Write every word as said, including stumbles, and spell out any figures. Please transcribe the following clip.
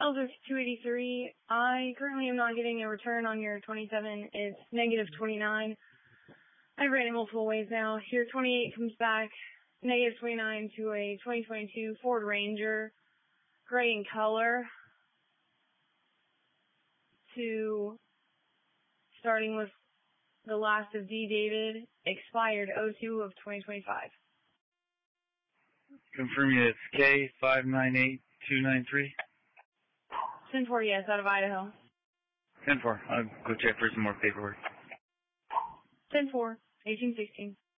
Elder two eighty-three, I currently am not getting a return on your twenty-seven. It's negative twenty-nine. I've ran it multiple ways now. Your twenty-eight comes back negative twenty-nine to a twenty twenty-two Ford Ranger, gray in color, to starting with the last of D. David, expired oh two of twenty twenty-five. Confirm you it's K five nine eight two nine three. ten four, yes, out of Idaho. ten four. I'll go check for some more paperwork. ten four, eighteen sixteen.